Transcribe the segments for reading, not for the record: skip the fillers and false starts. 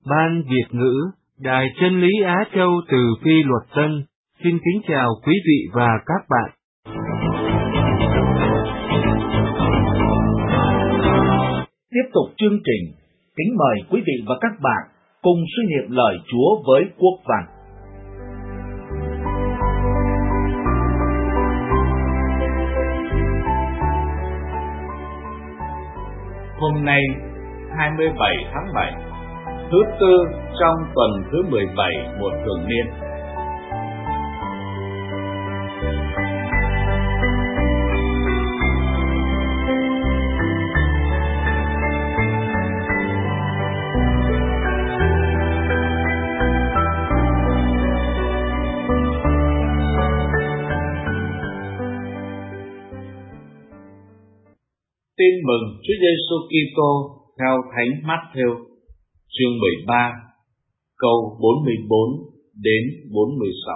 Ban Việt ngữ, Đài Chân lý Á Châu từ Phi Luật Tân, xin kính chào quý vị và các bạn. Tiếp tục chương trình, kính mời quý vị và các bạn cùng suy niệm lời Chúa với Quốc Văn. Hôm nay, 27 tháng 7, thứ tư trong tuần thứ 17 mùa thường niên. Tin mừng Chúa Giêsu Kitô theo Thánh Mát-thêu, chương 13, câu 44 đến 46.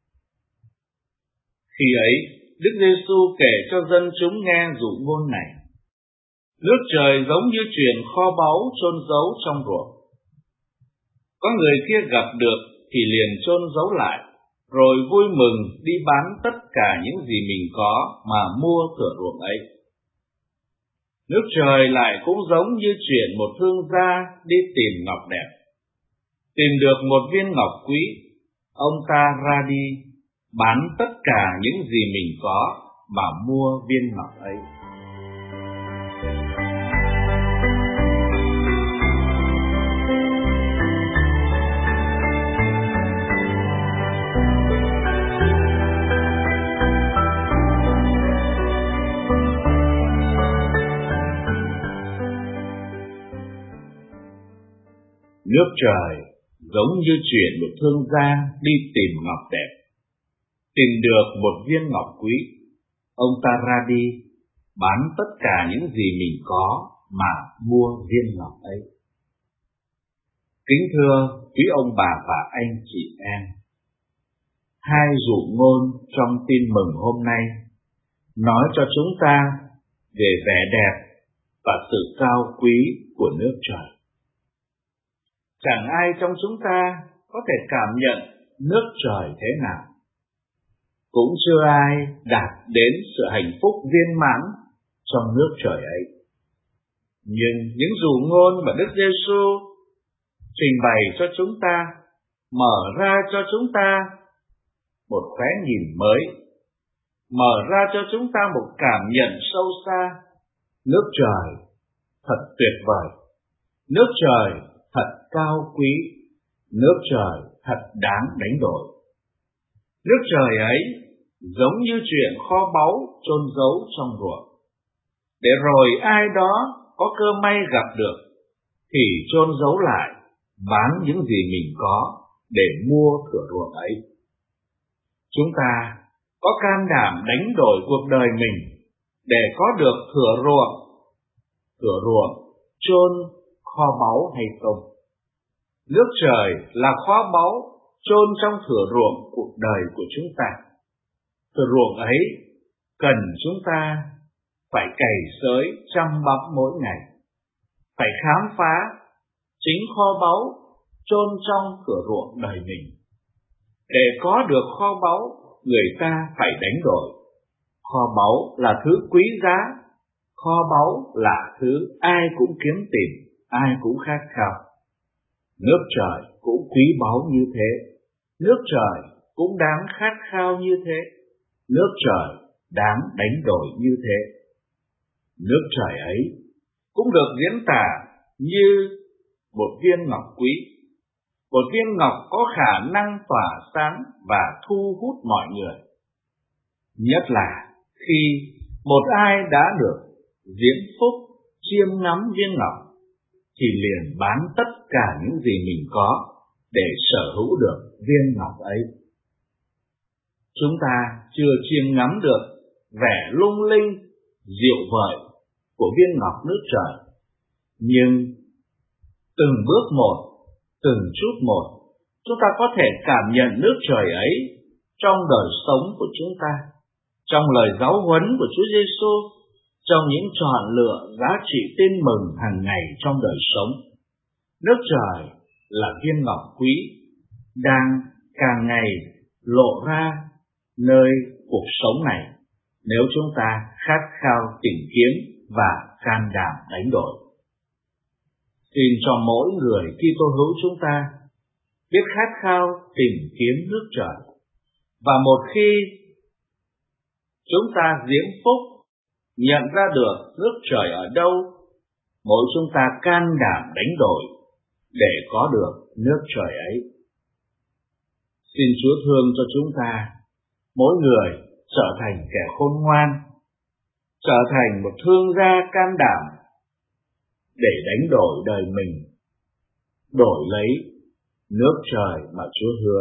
Khi ấy, Đức Giêsu kể cho dân chúng nghe dụ ngôn này: Nước trời giống như chuyện kho báu chôn giấu trong ruộng. Có người kia gặp được thì liền chôn giấu lại, rồi vui mừng đi bán tất cả những gì mình có mà mua thửa ruộng ấy. Nước trời lại cũng giống như chuyện một thương gia đi tìm ngọc đẹp. Tìm được một viên ngọc quý, ông ta ra đi, bán tất cả những gì mình có mà mua viên ngọc ấy. Nước trời giống như chuyện một thương gia đi tìm ngọc đẹp. Tìm được một viên ngọc quý, ông ta ra đi, bán tất cả những gì mình có mà mua viên ngọc ấy. Kính thưa quý ông bà và anh chị em, hai dụ ngôn trong tin mừng hôm nay nói cho chúng ta về vẻ đẹp và sự cao quý của nước trời. Chẳng ai trong chúng ta có thể cảm nhận nước trời thế nào. Cũng chưa ai đạt đến sự hạnh phúc viên mãn trong nước trời ấy. Nhưng những dụ ngôn mà Đức Giêsu trình bày cho chúng ta, mở ra cho chúng ta một khóe nhìn mới, mở ra cho chúng ta một cảm nhận sâu xa. Nước trời thật tuyệt vời, nước trời thật cao quý, nước trời thật đáng đánh đổi. Nước trời ấy giống như chuyện kho báu chôn giấu trong ruộng, để rồi ai đó có cơ may gặp được thì chôn giấu lại, bán những gì mình có để mua thửa ruộng ấy. Chúng ta có can đảm đánh đổi cuộc đời mình để có được thửa ruộng chôn kho báu hay không? Nước trời là kho báu chôn trong thửa ruộng cuộc đời của chúng ta. Thửa ruộng ấy cần chúng ta phải cày xới chăm bẵm mỗi ngày, phải khám phá chính kho báu chôn trong thửa ruộng đời mình. Để có được kho báu, người ta phải đánh đổi. Kho báu là thứ quý giá, kho báu là thứ ai cũng kiếm tìm, ai cũng khát khao. Nước trời cũng quý báu như thế, nước trời cũng đáng khát khao như thế, nước trời đáng đánh đổi như thế. Nước trời ấy cũng được diễn tả như một viên ngọc quý, một viên ngọc có khả năng tỏa sáng và thu hút mọi người. Nhất là khi một ai đã được diễm phúc chiêm ngắm viên ngọc, thì liền bán tất cả những gì mình có để sở hữu được viên ngọc ấy. Chúng ta chưa chiêm ngắm được vẻ lung linh, diệu vợi của viên ngọc nước trời, nhưng từng bước một, từng chút một, chúng ta có thể cảm nhận nước trời ấy trong đời sống của chúng ta, trong lời giáo huấn của Chúa Giêsu, trong những chọn lựa giá trị tin mừng hàng ngày trong đời sống. Nước trời là viên ngọc quý đang càng ngày lộ ra nơi cuộc sống này nếu chúng ta khát khao tìm kiếm và can đảm đánh đổi. Xin cho mỗi người Kitô hữu chúng ta biết khát khao tìm kiếm nước trời, và một khi chúng ta diễm phúc nhận ra được nước trời ở đâu, mỗi chúng ta can đảm đánh đổi để có được nước trời ấy. Xin Chúa thương cho chúng ta, mỗi người trở thành kẻ khôn ngoan, trở thành một thương gia can đảm để đánh đổi đời mình, đổi lấy nước trời mà Chúa hứa.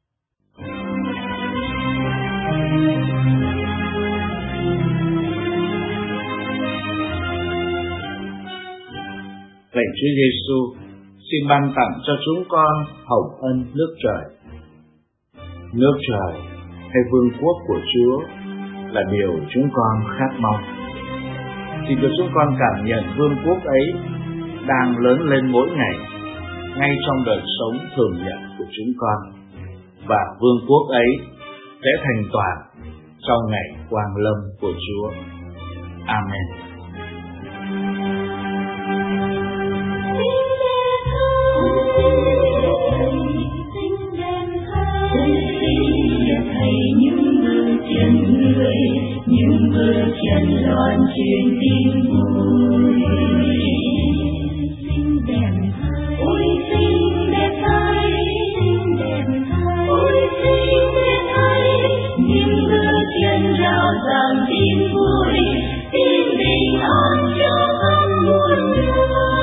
Lạy Chúa Giêsu, xin ban tặng cho chúng con hồng ân nước trời. Nước trời hay vương quốc của Chúa là điều chúng con khát mong. Xin cho chúng con cảm nhận vương quốc ấy đang lớn lên mỗi ngày, ngay trong đời sống thường nhật của chúng con, và vương quốc ấy sẽ thành toàn trong ngày quang lâm của Chúa. Amen. Những bước chân loan truyền tin vui. Xinh đẹp thay, ôi xinh đẹp thay, xinh đẹp thay, ôi xinh đẹp thay. Những bước chân rao giảng tin vui, tin bình an cho khắp muôn nơi.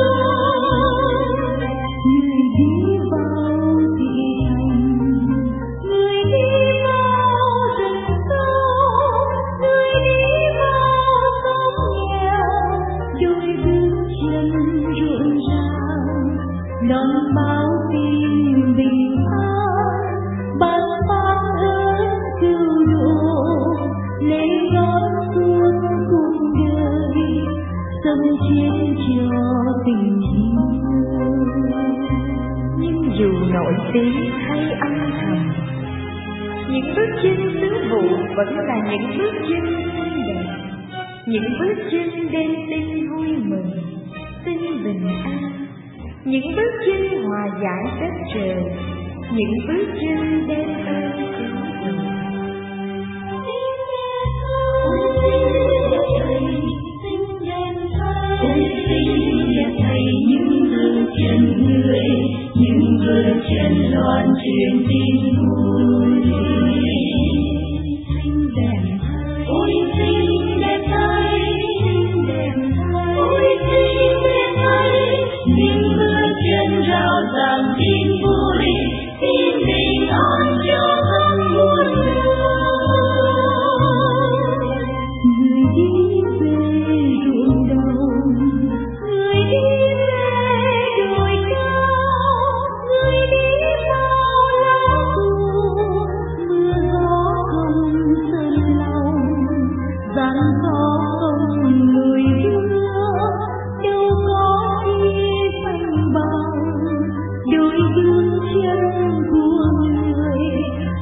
Người đi vào thị thành, người đi vào rừng sâu, người đi vào sông nghèo, đôi bước chân rộn ràng đón báo tin bình an, ban phát ơn cứu độ, lễ đón suốt cuộc đời, dâng chiến cho tình yêu. Nhưng dù nổi tiếng hay âm thầm, những bước chân sứ vụ vẫn là những bước chân xinh đẹp, những bước chân đem tin vui mừng, tin bình an, những bước chân hòa giải đất trời, những bước chân đem ơn cứu độ. Những bước chân người, những bước chân loan truyền tin vui. Xinh đẹp thay, ôi xinh đẹp thay, xinh đẹp thay, ôi xinh đẹp thay. Những bước chân rao giảng tin vui, tin bình an cho khắp muôn nơi. Người đi về ruộng đồng, người đi về đồi cao, người đi vào lá buồn, mưa gió không sơn lòng, gian khó không người đưa, đâu có khi phanh bằng đôi bước chân của người,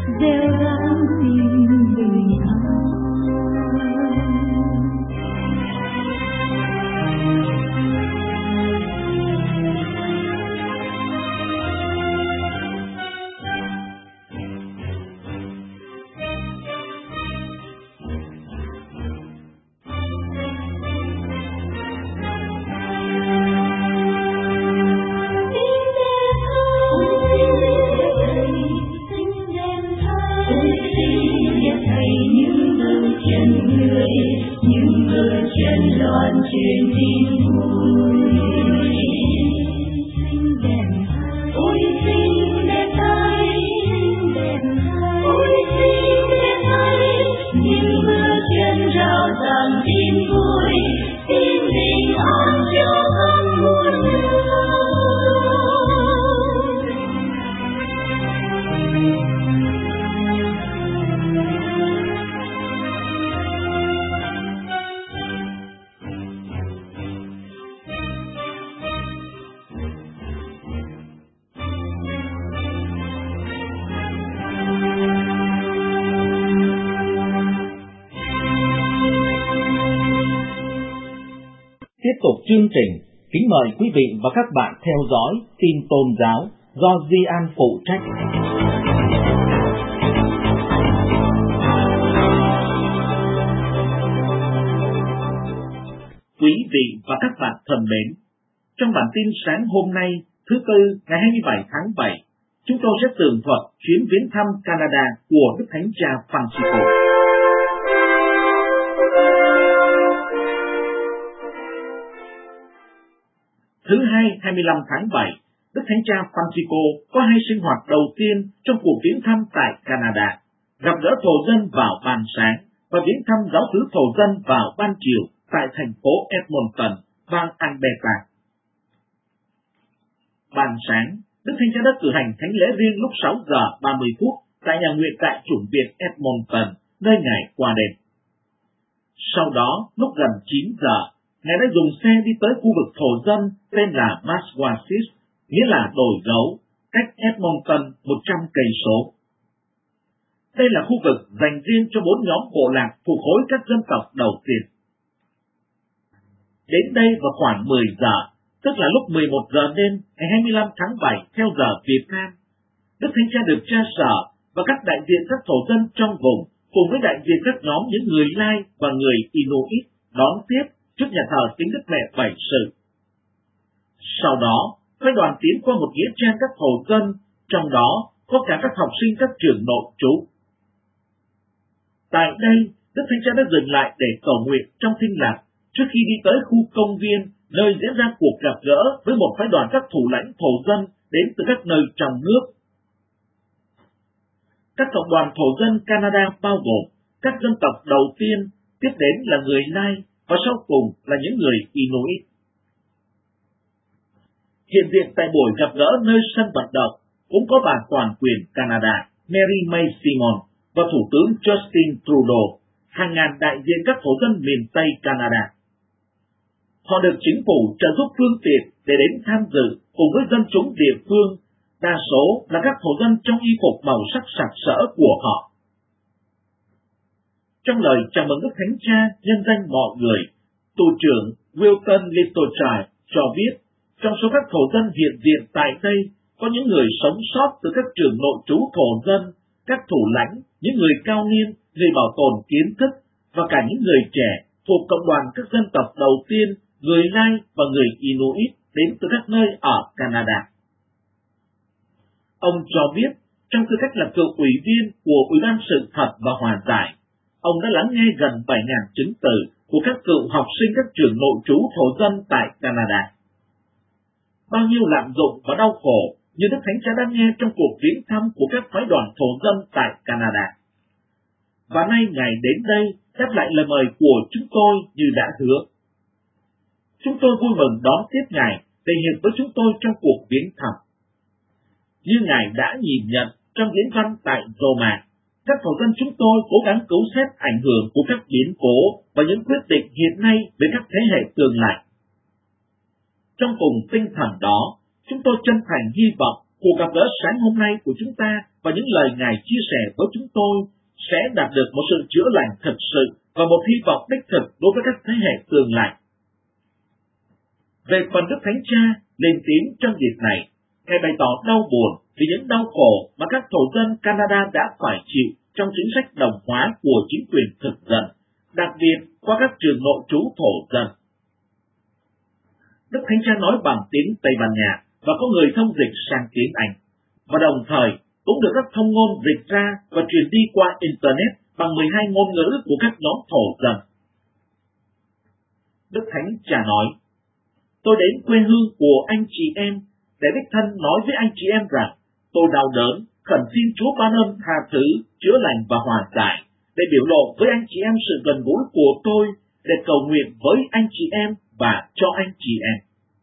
Tiếp tục chương trình, kính mời quý vị và các bạn theo dõi tin tôn giáo do Di An phụ trách. Quý vị và các bạn thân mến, trong bản tin sáng hôm nay, thứ Tư ngày 27 tháng 7, chúng tôi sẽ tường thuật chuyến viếng thăm Canada của Đức Thánh Cha Francisco. Thứ Hai 25 tháng 7, Đức Thánh Cha Francisco có hai sinh hoạt đầu tiên trong cuộc viếng thăm tại Canada, gặp gỡ thổ dân vào ban sáng và viếng thăm giáo xứ thổ dân vào ban chiều tại thành phố Edmonton, bang Alberta. Ban sáng, Đức Thánh Cha đã cử hành thánh lễ riêng lúc 6 giờ 30 phút tại nhà nguyện tại chủng viện Edmonton, nơi Ngài qua đêm. Sau đó, lúc gần 9 giờ, Ngài đã dùng xe đi tới khu vực thổ dân tên là Massachusetts, nghĩa là đồi gấu, cách Edmonton 100 cây số. Đây là khu vực dành riêng cho 4 nhóm bộ lạc thuộc khối các dân tộc đầu tiên. Đến đây vào khoảng 10 giờ, tức là lúc 11 giờ đêm ngày 25 tháng 7 theo giờ Việt Nam, Đức Thánh Cha được cha sở và các đại diện các thổ dân trong vùng cùng với đại diện các nhóm những người Lai và người Inuit đón tiếp trước nhà thờ Kính Đức Mẹ Bảy Sự. Sau đó, phái đoàn tiến qua một nghĩa trang các thổ dân, trong đó có cả các học sinh các trường nội trú. Tại đây, Đức Thánh Cha đã dừng lại để cầu nguyện trong thinh lạc trước khi đi tới khu công viên nơi diễn ra cuộc gặp gỡ với một phái đoàn các thủ lãnh thổ dân đến từ các nơi trong nước. Các cộng đoàn thổ dân Canada bao gồm các dân tộc đầu tiên, tiếp đến là người Lai và sau cùng là những người Inuit. Hiện diện tại buổi gặp gỡ nơi sân vận động cũng có bà toàn quyền Canada Mary May Simon và Thủ tướng Justin Trudeau, hàng ngàn đại diện các thổ dân miền Tây Canada. Họ được chính phủ trợ giúp phương tiện để đến tham dự cùng với dân chúng địa phương, đa số là các thổ dân trong y phục màu sắc sặc sỡ của họ. Trong lời chào mừng Đức Thánh Cha nhân danh mọi người, tù trưởng Wilton Littlechild cho biết, trong số các thổ dân hiện diện tại đây có những người sống sót từ các trường nội trú thổ dân, các thủ lãnh, những người cao niên, người bảo tồn kiến thức và cả những người trẻ thuộc cộng đoàn các dân tộc đầu tiên, người Lai và người Inuit đến từ các nơi ở Canada. Ông cho biết, trong tư cách là cựu ủy viên của Ủy ban Sự thật và Hòa giải, ông đã lắng nghe gần 7.000 chứng từ của các cựu học sinh các trường nội trú thổ dân tại Canada. Bao nhiêu lạm dụng và đau khổ như Đức Thánh Cha đã nghe trong cuộc viếng thăm của các phái đoàn thổ dân tại Canada. Và nay Ngài đến đây đáp lại lời mời của chúng tôi như đã hứa. Chúng tôi vui mừng đón tiếp Ngài để hiệp với chúng tôi trong cuộc viếng thăm. Như Ngài đã nhìn nhận trong diễn văn tại Roma, các thổ dân chúng tôi cố gắng cứu xét ảnh hưởng của các biến cố và những quyết định hiện nay về các thế hệ tương lai. Trong cùng tinh thần đó, chúng tôi chân thành hy vọng cuộc gặp gỡ sáng hôm nay của chúng ta và những lời Ngài chia sẻ với chúng tôi sẽ đạt được một sự chữa lành thật sự và một hy vọng đích thực đối với các thế hệ tương lai. Về phần Đức Thánh Cha lên tiếng trong dịp này, Ngài bày tỏ đau buồn vì những đau khổ mà các thổ dân Canada đã phải chịu trong chính sách đồng hóa của chính quyền thực dân, đặc biệt qua các trường nội trú thổ dân. Đức Thánh Cha nói bằng tiếng Tây Ban Nha và có người thông dịch sang tiếng Anh, và đồng thời cũng được các thông ngôn dịch ra và truyền đi qua Internet bằng 12 ngôn ngữ của các nhóm thổ dân. Đức Thánh Cha nói, tôi đến quê hương của anh chị em để đích thân nói với anh chị em rằng tôi đau đớn, khẩn xin Chúa ban ơn tha thứ, chữa lành và hòa giải, để biểu lộ với anh chị em sự gần gũi của tôi, để cầu nguyện với anh chị em và cho anh chị em.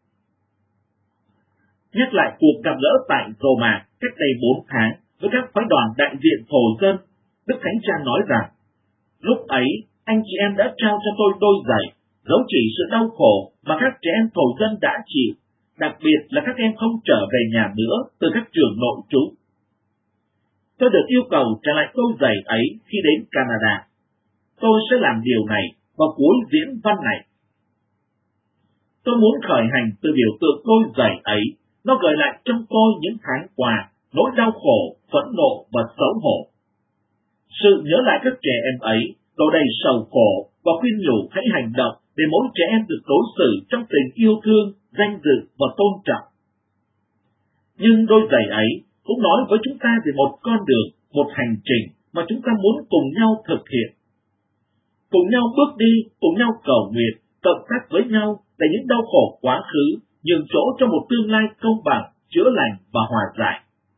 Nhắc lại cuộc gặp gỡ tại Roma cách đây 4 tháng với các phái đoàn đại diện thổ dân, Đức Thánh Cha nói rằng, lúc ấy anh chị em đã trao cho tôi đôi giày, dấu chỉ sự đau khổ mà các trẻ em thổ dân đã chịu, đặc biệt là các em không trở về nhà nữa từ các trường nội trú. Tôi được yêu cầu trả lại đôi giày ấy khi đến Canada. Tôi sẽ làm điều này vào cuối diễn văn này. Tôi muốn khởi hành từ biểu tượng đôi giày ấy, nó gợi lại trong tôi những tháng qua, nỗi đau khổ, phẫn nộ và xấu hổ. Sự nhớ lại các trẻ em ấy, đổ đầy sầu khổ và khuyên nhủ hãy hành động để mỗi trẻ em được đối xử trong tình yêu thương, danh dự và tôn trọng. Nhưng đôi giày ấy cũng nói với chúng ta về một con đường, một hành trình mà chúng ta muốn cùng nhau thực hiện. Cùng nhau bước đi, cùng nhau cầu nguyện, cộng tác với nhau để những đau khổ quá khứ nhường chỗ cho một tương lai công bằng, chữa lành và hòa giải.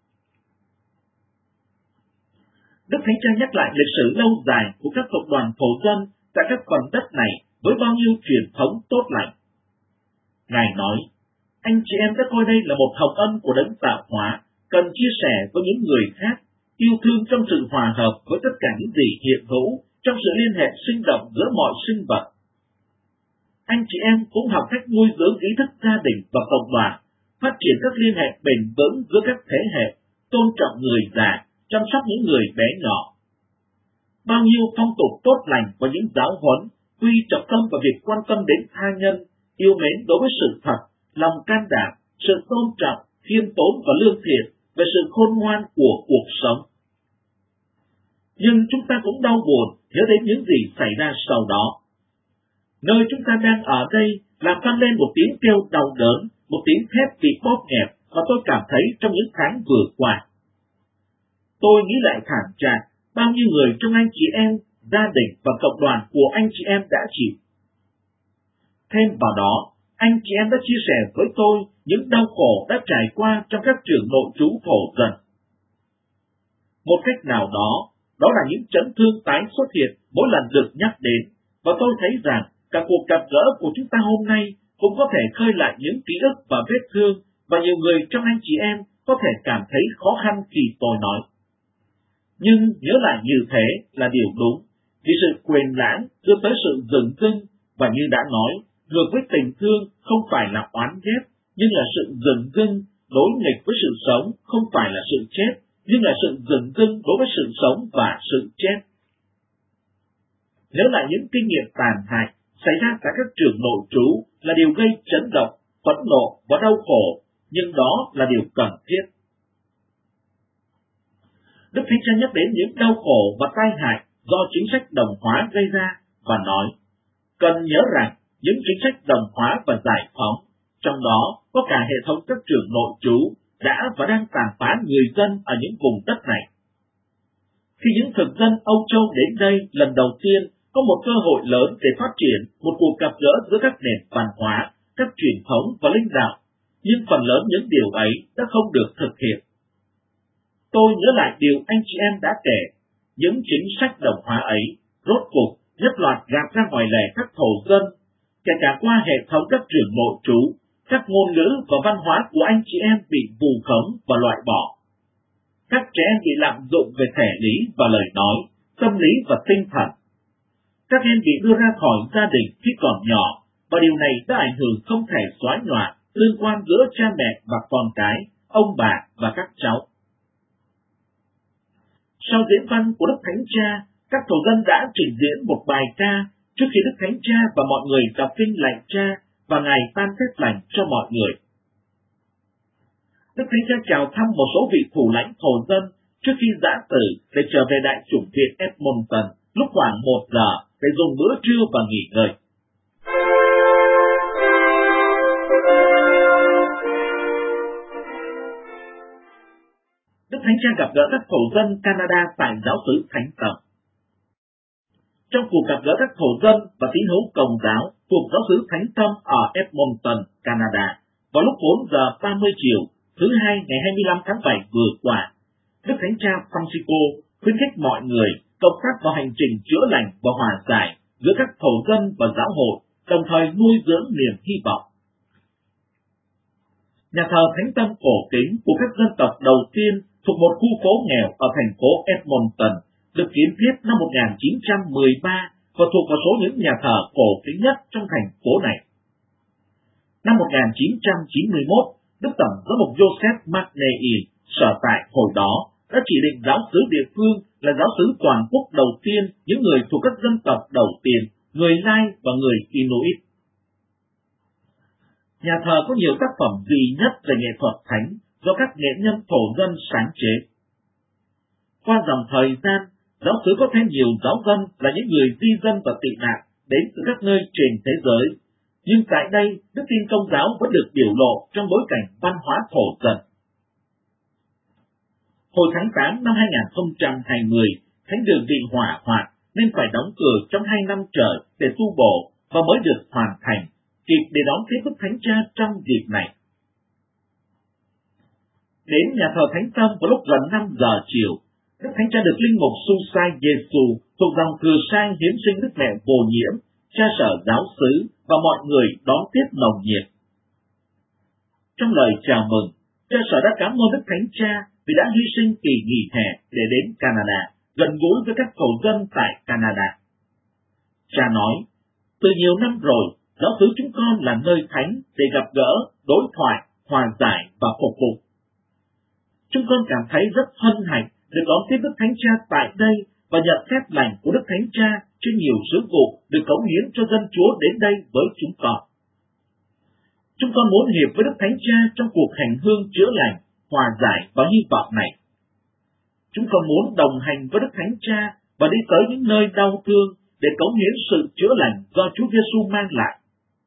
Đức Thánh Cha nhắc lại lịch sử lâu dài của các cộng đoàn thổ dân tại các phần đất này với bao nhiêu truyền thống tốt lành. Ngài nói, anh chị em đã coi đây là một hồng ân của đấng tạo hóa, cần chia sẻ với những người khác, yêu thương trong sự hòa hợp với tất cả những gì hiện hữu, trong sự liên hệ sinh động giữa mọi sinh vật. Anh chị em cũng học cách nuôi dưỡng ý thức gia đình và cộng đoàn, phát triển các liên hệ bền vững giữa các thế hệ, tôn trọng người già, chăm sóc những người bé nhỏ. Bao nhiêu phong tục tốt lành và những giáo huấn quy trọng tâm vào việc quan tâm đến tha nhân, yêu mến đối với sự thật, lòng can đảm, sự tôn trọng, khiêm tốn và lương thiện về sự khôn ngoan của cuộc sống. Nhưng chúng ta cũng đau buồn nhớ đến những gì xảy ra sau đó. Nơi chúng ta đang ở đây làm vang lên một tiếng kêu đau đớn, một tiếng thét bị bóp nghẹt mà tôi cảm thấy trong những tháng vừa qua. Tôi nghĩ lại thảm trạng bao nhiêu người trong anh chị em, gia đình và cộng đoàn của anh chị em đã chịu. Thêm vào đó, anh chị em đã chia sẻ với tôi những đau khổ đã trải qua trong các trường nội trú thổ dân. Một cách nào đó, đó là những chấn thương tái xuất hiện mỗi lần được nhắc đến, và tôi thấy rằng cả cuộc gặp gỡ của chúng ta hôm nay cũng có thể khơi lại những ký ức và vết thương, và nhiều người trong anh chị em có thể cảm thấy khó khăn khi tôi nói. Nhưng nhớ lại như thế là điều đúng, vì sự quên lãng đưa tới sự dửng dưng, và như đã nói, ngược với tình thương không phải là oán ghét, nhưng là sự dửng dưng, đối nghịch với sự sống không phải là sự chết, nhưng là sự dửng dưng đối với sự sống và sự chết. Nhớ lại những kinh nghiệm tàn hại xảy ra tại các trường nội trú là điều gây chấn động, phẫn nộ và đau khổ, nhưng đó là điều cần thiết. Đức Thánh Cha nhắc đến những đau khổ và tai hại do chính sách đồng hóa gây ra và nói, cần nhớ rằng những chính sách đồng hóa và giải phóng, trong đó có cả hệ thống các trường nội trú, đã và đang tàn phá người dân ở những vùng đất này. Khi những thực dân Âu Châu đến đây lần đầu tiên, có một cơ hội lớn để phát triển một cuộc gặp gỡ giữa các nền văn hóa, các truyền thống và linh đạo, nhưng phần lớn những điều ấy đã không được thực hiện. Tôi nhớ lại điều anh chị em đã kể, những chính sách đồng hóa ấy, rốt cuộc nhất loạt gạt ra ngoài lề các thổ dân, kể cả qua hệ thống các trường nội trú, các ngôn ngữ và văn hóa của anh chị em bị vù khống và loại bỏ. Các trẻ em bị lạm dụng về thể lý và lời nói, tâm lý và tinh thần. Các em bị đưa ra khỏi gia đình khi còn nhỏ, và điều này đã ảnh hưởng không thể xóa nhòa tương quan giữa cha mẹ và con cái, ông bà và các cháu. Sau diễn văn của Đức Thánh Cha, các thổ dân đã trình diễn một bài ca trước khi Đức Thánh Cha và mọi người đọc kinh lạy Cha và Ngài ban phép lành cho mọi người. Đức Thánh Cha chào thăm một số vị thủ lãnh thổ dân trước khi giã từ để trở về đại chủng viện Edmonton lúc khoảng 1 giờ để dùng bữa trưa và nghỉ ngơi. Đức Thánh Cha gặp gỡ các thổ dân Canada tại giáo xứ Thánh Tâm. Trong cuộc gặp gỡ các thổ dân và tín hữu Công giáo thuộc giáo xứ Thánh Tâm ở Edmonton, Canada, vào lúc 4 giờ 30 chiều, thứ Hai ngày 25 tháng 7 vừa qua, Đức Thánh Cha Francisco khuyến khích mọi người cộng tác vào hành trình chữa lành và hòa giải giữa các thổ dân và giáo hội, đồng thời nuôi dưỡng niềm hy vọng. Nhà thờ Thánh Tâm cổ kính của các dân tộc đầu tiên thuộc một khu phố nghèo ở thành phố Edmonton được kiến thiết năm 1913 và thuộc vào số những nhà thờ cổ kính nhất trong thành phố này. Năm 1991, Đức Tổng giám mục Joseph McNeill sở tại hồi đó đã chỉ định giáo xứ địa phương là giáo xứ toàn quốc đầu tiên những người thuộc các dân tộc đầu tiên, người Lai và người Inuit. nhà thờ có nhiều tác phẩm duy nhất về nghệ thuật thánh do các nghệ nhân thổ dân sáng chế. Qua dòng thời gian, giáo xứ có thêm nhiều giáo dân là những người di dân và tị nạn đến từ các nơi trên thế giới, nhưng tại đây, đức tin Công giáo vẫn được biểu lộ trong bối cảnh văn hóa thổ dân. Hồi tháng 8 năm 2020, thánh đường bị hỏa hoạn nên phải đóng cửa trong 2 năm trời để tu bổ và mới được hoàn thành, kịp để đón tiếp Đức Thánh Cha trong dịp này. Đến nhà thờ Thánh Tâm vào lúc gần 5 giờ chiều, Đức Thánh Cha được linh mục Susai Giêsu thuộc dòng Thừa Sai hiến sinh Đức Mẹ Vô Nhiễm, cha sở giáo xứ và mọi người đón tiếp nồng nhiệt. Trong lời chào mừng, cha sở đã cảm ơn Đức Thánh Cha vì đã hy sinh kỳ nghỉ hè để đến Canada, gần gũi với các thổ dân tại Canada. Cha nói, từ nhiều năm rồi, giáo xứ chúng con là nơi thánh để gặp gỡ, đối thoại, hòa giải và phục vụ. Chúng con cảm thấy rất hân hạnh được đón tiếp Đức Thánh Cha tại đây và nhận phép lành của Đức Thánh Cha trên nhiều sứ vụ được cống hiến cho dân Chúa đến đây với chúng con. Chúng con muốn hiệp với Đức Thánh Cha trong cuộc hành hương chữa lành, hòa giải và hy vọng này. Chúng con muốn đồng hành với Đức Thánh Cha và đi tới những nơi đau thương để cống hiến sự chữa lành do Chúa Giêsu mang lại.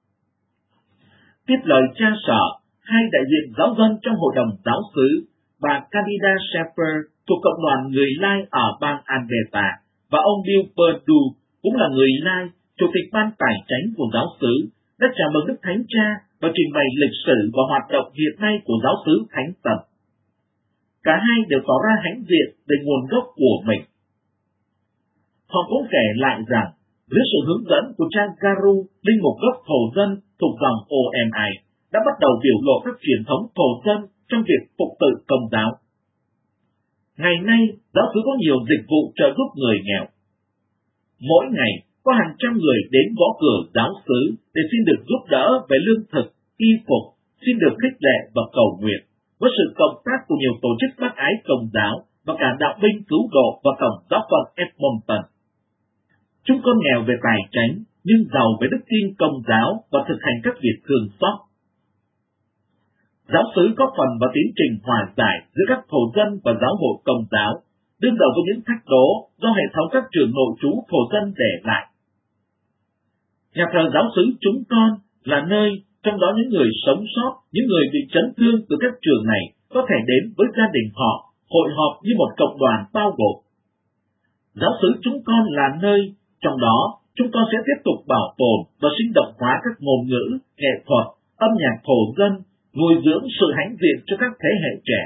Tiếp lời cha sở, hai đại diện giáo dân trong hội đồng giáo xứ, bà Candida Shepherd thuộc cộng đoàn người Lai ở bang Alberta và ông Bill Perdue cũng là người Lai, chủ tịch ban tài chánh của giáo xứ, đã chào mừng Đức Thánh Cha và trình bày lịch sử và hoạt động hiện nay của giáo xứ Thánh Tâm. Cả hai đều tỏ ra hãnh diện về nguồn gốc của mình. Họ cũng kể lại rằng, dưới sự hướng dẫn của cha Garu, linh mục gốc thổ dân thuộc dòng OMI, đã bắt đầu biểu lộ các truyền thống thổ dân trong việc phục tự Công giáo. Ngày nay, giáo xứ có nhiều dịch vụ trợ giúp người nghèo. Mỗi ngày, có hàng trăm người đến gõ cửa giáo xứ để xin được giúp đỡ về lương thực, y phục, xin được khích lệ và cầu nguyện, với sự cộng tác của nhiều tổ chức bác ái Công giáo và cả đạo binh cứu độ và tổng giáo phận Edmonton. Chúng con nghèo về tài chánh, nhưng giàu về đức tin Công giáo và thực hành các việc thương xót. Giáo xứ có phần vào tiến trình hòa giải giữa các thổ dân và giáo hội Công giáo, đương đầu với những thách đố do hệ thống các trường nội trú thổ dân để lại. Nhà thờ giáo xứ chúng con là nơi trong đó những người sống sót, những người bị chấn thương từ các trường này có thể đến với gia đình họ, hội họp như một cộng đoàn bao gồm. Giáo xứ chúng con là nơi trong đó chúng con sẽ tiếp tục bảo tồn và sinh động hóa các ngôn ngữ, nghệ thuật, âm nhạc thổ dân, nuôi dưỡng sự hãnh diện cho các thế hệ trẻ.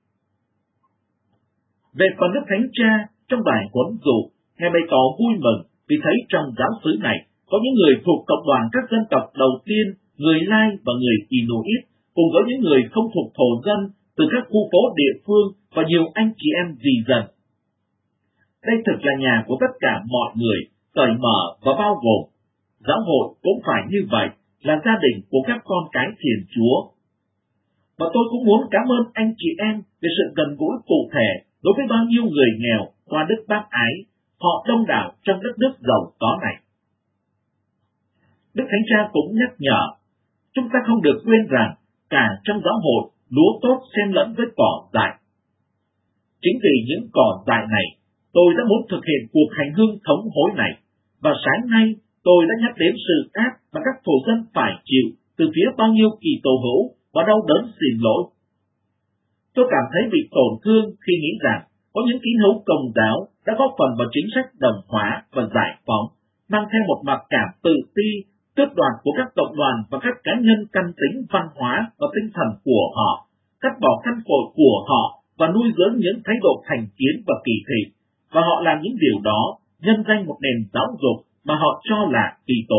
Về phần Đức Thánh Cha, trong bài huấn dụ, Ngài bày tỏ vui mừng vì thấy trong giáo xứ này có những người thuộc cộng đoàn các dân tộc đầu tiên, người Lai và người Inuit, cùng với những người không thuộc thổ dân từ các khu phố địa phương và nhiều anh chị em dì dần. Đây thực là nhà của tất cả mọi người, cởi mở và bao gồm. Giáo hội cũng phải như vậy, là gia đình của các con cái Thiên Chúa. Và tôi cũng muốn cảm ơn anh chị em về sự gần gũi cụ thể đối với bao nhiêu người nghèo qua đức bác ái, họ đông đảo trong đất nước giàu có này. Đức Thánh Cha cũng nhắc nhở, chúng ta không được quên rằng cả trong giáo hội lúa tốt xen lẫn với cỏ dại. Chính vì những cỏ dại này, tôi đã muốn thực hiện cuộc hành hương thống hối này, và sáng nay tôi đã nhắc đến sự ác mà các thổ dân phải chịu từ phía bao nhiêu kỳ tồ hữu và đau đớn xin lỗi. Tôi cảm thấy bị tổn thương khi nghĩ rằng có những tín hữu Công giáo đã góp phần vào chính sách đồng hóa và giải phóng, mang theo một mặc cảm tự ti, tước đoạt của các cộng đoàn và các cá nhân căn tính văn hóa và tinh thần của họ, cắt bỏ căn cội của họ và nuôi dưỡng những thái độ thành kiến và kỳ thị, và họ làm những điều đó nhân danh một nền giáo dục mà họ cho là kỳ tổ.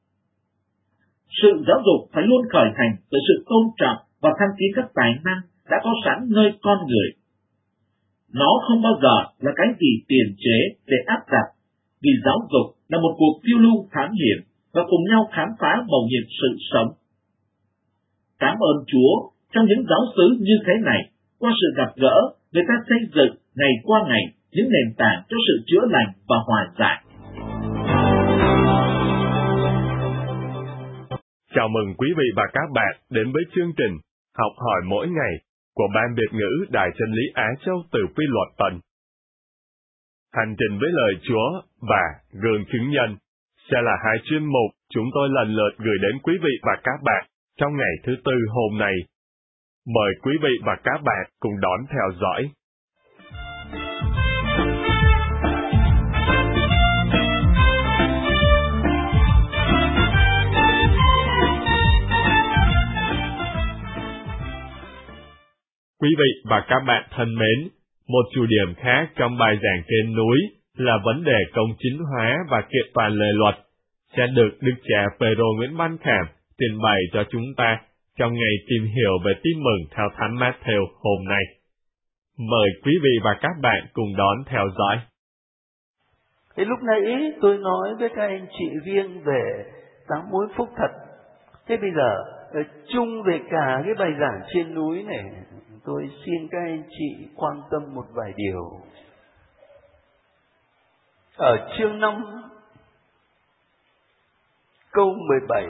Sự giáo dục phải luôn khởi thành từ sự tôn trọng và thăng tiến các tài năng đã có sẵn nơi con người. Nó không bao giờ là cái gì tiền chế để áp đặt, vì giáo dục là một cuộc phiêu lưu thám hiểm và cùng nhau khám phá mầu nhiệm sự sống. Cảm ơn Chúa, trong những giáo xứ như thế này, qua sự gặp gỡ, người ta xây dựng ngày qua ngày những nền tảng cho sự chữa lành và hòa giải. Chào mừng quý vị và các bạn đến với chương trình Học hỏi mỗi ngày của Ban Việt ngữ Đài Chân lý Á Châu từ Quy Luật Tần. Hành trình với lời Chúa và gương chứng nhân sẽ là hai chuyên mục chúng tôi lần lượt gửi đến quý vị và các bạn trong ngày thứ Tư hôm nay. Mời quý vị và các bạn cùng đón theo dõi. Quý vị và các bạn thân mến, một chủ điểm khác trong bài giảng trên núi là vấn đề công chính hóa và kiện toàn lề luật sẽ được Đức cha Phêrô Nguyễn Văn Khảm trình bày cho chúng ta trong ngày tìm hiểu về tin mừng theo Thánh Matthew hôm nay. Mời quý vị và các bạn cùng đón theo dõi. Thế lúc nãy tôi nói với các anh chị riêng về 8 mối phúc thật. Thế bây giờ chung về cả cái bài giảng trên núi này, tôi xin các anh chị quan tâm một vài điều. Ở chương 5, câu 17,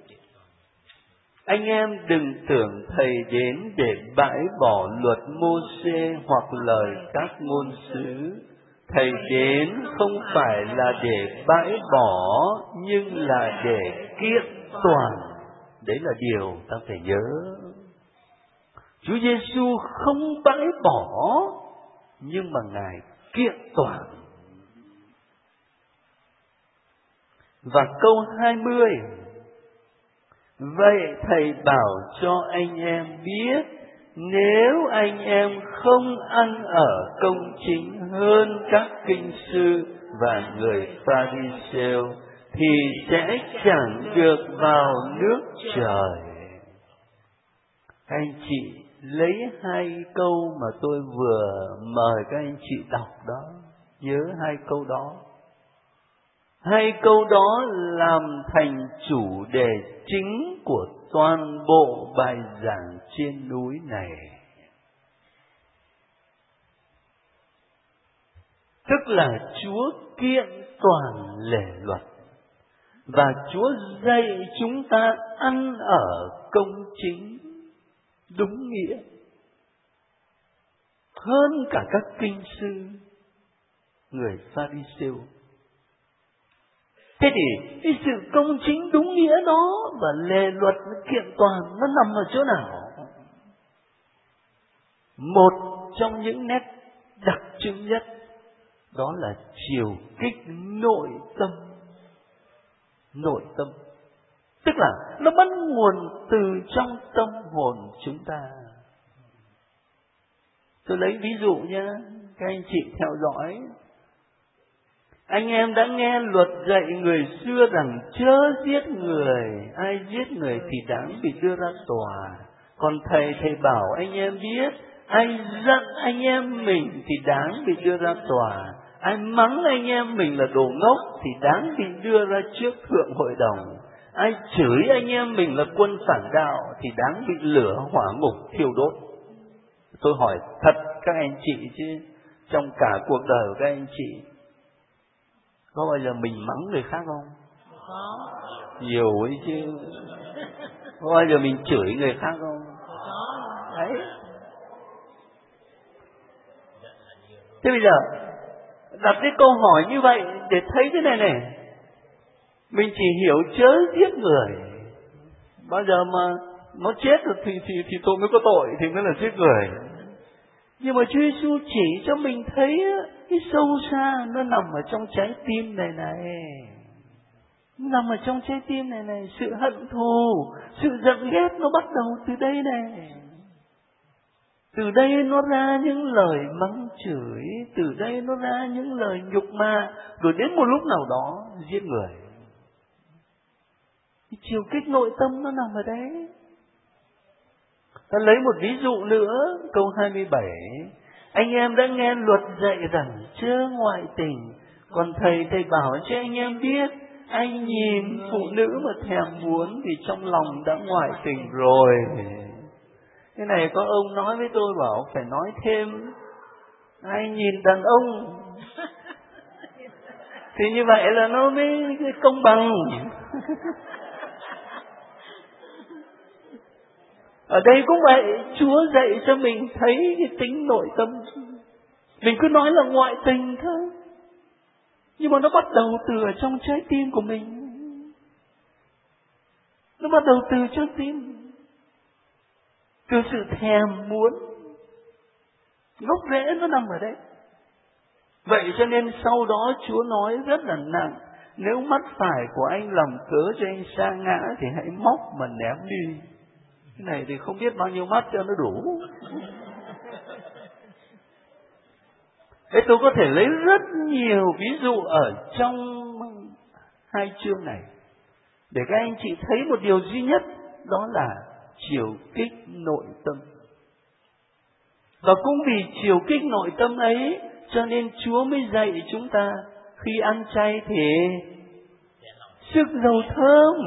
anh em đừng tưởng thầy đến để bãi bỏ luật Mô-sê hoặc lời các ngôn sứ. Thầy đến không phải là để bãi bỏ, nhưng là để kiện toàn. Đấy là điều ta phải nhớ. Chúa Giêsu không bãi bỏ, nhưng mà Ngài kiện toàn. Và câu 20, vậy Thầy bảo cho anh em biết, nếu anh em không ăn ở công chính hơn các kinh sư và người Pha-ri-sêu, thì sẽ chẳng được vào nước trời. Các anh chị lấy hai câu mà tôi vừa mời các anh chị đọc đó, nhớ hai câu đó. Hai câu đó làm thành chủ đề chính của toàn bộ bài giảng trên núi này. Tức là Chúa kiện toàn lề luật, và Chúa dạy chúng ta ăn ở công chính đúng nghĩa hơn cả các kinh sư, người Pha-ri-sêu. Thế thì cái sự công chính đúng nghĩa đó và lề luật kiện toàn nó nằm ở chỗ nào? Một trong những nét đặc trưng nhất đó là chiều kích nội tâm. Nội tâm tức là nó bắt nguồn từ trong tâm hồn chúng ta. Tôi lấy ví dụ nhé, các anh chị theo dõi. Anh em đã nghe luật dạy người xưa rằng chớ giết người, ai giết người thì đáng bị đưa ra tòa. Còn thầy bảo anh em biết, ai giận anh em mình thì đáng bị đưa ra tòa. Ai mắng anh em mình là đồ ngốc thì đáng bị đưa ra trước thượng hội đồng. Ai chửi anh em mình là quân phản đạo thì đáng bị lửa hỏa ngục thiêu đốt. Tôi hỏi thật các anh chị chứ, trong cả cuộc đời của các anh chị, có bao giờ mình mắng người khác không? Có. Nhiều ấy chứ. Có bao giờ mình chửi người khác không? Có. Đấy. Thế bây giờ đặt cái câu hỏi như vậy để thấy cái này này. Mình chỉ hiểu chớ giết người. Bao giờ mà nó chết rồi thì tôi mới có tội, thì mới là giết người. Nhưng mà Chúa Giêsu chỉ cho mình thấy cái sâu xa nó nằm ở trong trái tim này này. Nó nằm ở trong trái tim này này. Sự hận thù, sự giận ghét nó bắt đầu từ đây này. Từ đây nó ra những lời mắng chửi, từ đây nó ra những lời nhục mạ, rồi đến một lúc nào đó giết người. Cái chiều kích nội tâm nó nằm ở đấy. Ta lấy một ví dụ nữa, câu 27. Anh em đã nghe luật dạy rằng chớ ngoại tình, còn thầy bảo cho anh em biết, anh nhìn phụ nữ mà thèm muốn thì trong lòng đã ngoại tình rồi. Cái này có ông nói với tôi bảo phải nói thêm, ai nhìn đàn ông thì như vậy là nó mới công bằng. Ở đây cũng vậy, Chúa dạy cho mình thấy cái tính nội tâm. Mình cứ nói là ngoại tình thôi, nhưng mà nó bắt đầu từ ở trong trái tim của mình. Nó bắt đầu từ trái tim, từ sự thèm muốn. Gốc rễ nó nằm ở đây. Vậy cho nên sau đó Chúa nói rất là nặng: nếu mắt phải của anh làm cớ cho anh sa ngã thì hãy móc mà ném đi. Cái này thì không biết bao nhiêu mắt cho nó đủ. Thế tôi có thể lấy rất nhiều ví dụ ở trong hai chương này để các anh chị thấy một điều duy nhất, đó là chiều kích nội tâm. Và cũng vì chiều kích nội tâm ấy cho nên Chúa mới dạy chúng ta khi ăn chay thì sức dầu thơm,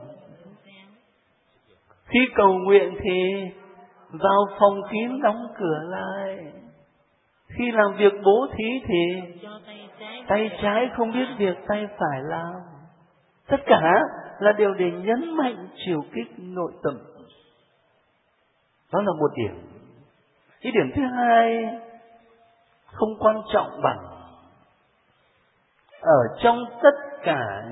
khi cầu nguyện thì vào phòng kín đóng cửa lại, khi làm việc bố thí thì tay trái không biết việc tay phải làm. Tất cả là điều để nhấn mạnh chiều kích nội tâm. Đó là một điểm. Cái điểm thứ hai không quan trọng bằng, ở trong tất cả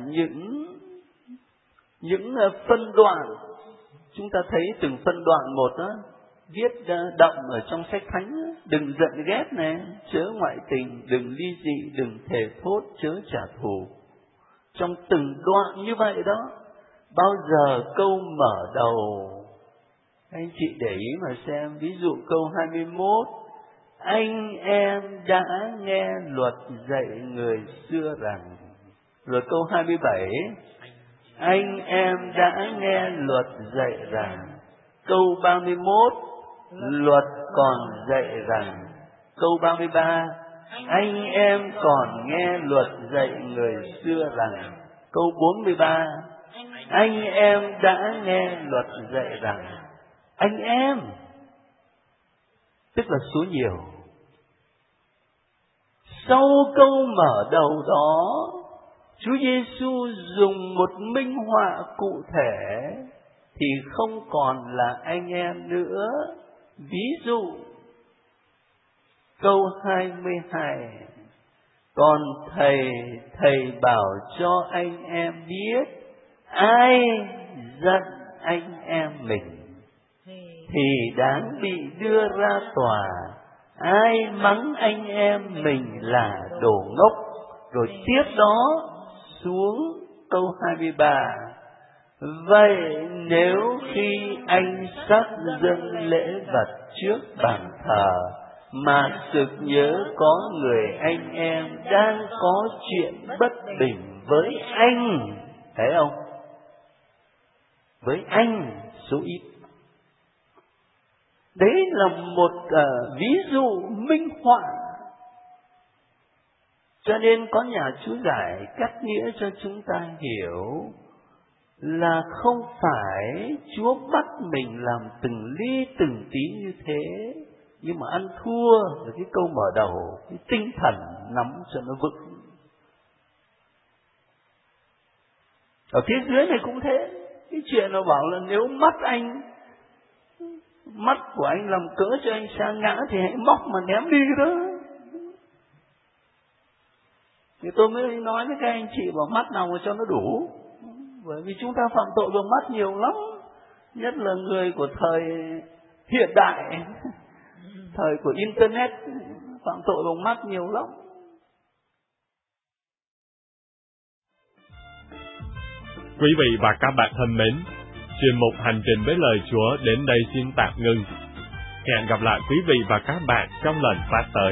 những phân đoạn, chúng ta thấy từng phân đoạn một đó, viết đậm ở trong sách thánh: đừng giận ghét này, chớ ngoại tình, đừng ly dị, đừng thề thốt, chớ trả thù. Trong từng đoạn như vậy đó, bao giờ câu mở đầu, anh chị để ý mà xem. Ví dụ câu 21: anh em đã nghe luật dạy người xưa rằng. Rồi câu 27: anh em đã nghe luật dạy rằng. Câu 31: luật còn dạy rằng. Câu 33: anh em còn nghe luật dạy người xưa rằng. Câu 43: anh em đã nghe luật dạy rằng. Anh em tức là số nhiều. Sau câu mở đầu đó, Chúa Giêsu dùng một minh họa cụ thể thì không còn là anh em nữa. Ví dụ câu 22: còn thầy bảo cho anh em biết, ai giận anh em mình thì đáng bị đưa ra tòa, ai mắng anh em mình là đồ ngốc. Rồi tiếp đó xuống câu 23: vậy nếu khi anh sắp dâng lễ vật trước bàn thờ mà sực nhớ có người anh em đang có chuyện bất bình với anh, thấy không? Với anh số ít. Đấy là một ví dụ minh họa. Cho nên có nhà Chúa giải cắt nghĩa cho chúng ta hiểu là không phải Chúa bắt mình làm từng ly từng tí như thế, nhưng mà ăn thua là cái câu mở đầu, cái tinh thần nắm cho nó vững. Ở phía dưới này cũng thế. Cái chuyện nó bảo là nếu mắt của anh làm cớ cho anh sa ngã thì hãy móc mà ném đi đó. Thì tôi mới nói với các anh chị bảo mắt nào mà cho nó đủ. Bởi vì chúng ta phạm tội bằng mắt nhiều lắm. Nhất là người của thời hiện đại, thời của Internet, phạm tội bằng mắt nhiều lắm. Quý vị và các bạn thân mến, chuyên mục Hành trình với lời Chúa đến đây xin tạm ngưng. Hẹn gặp lại quý vị và các bạn trong lần phát tới.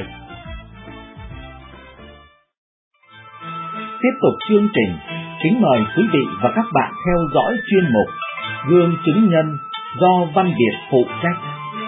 Tiếp tục chương trình, kính mời quý vị và các bạn theo dõi chuyên mục Gương chứng nhân do Văn Việt phụ trách.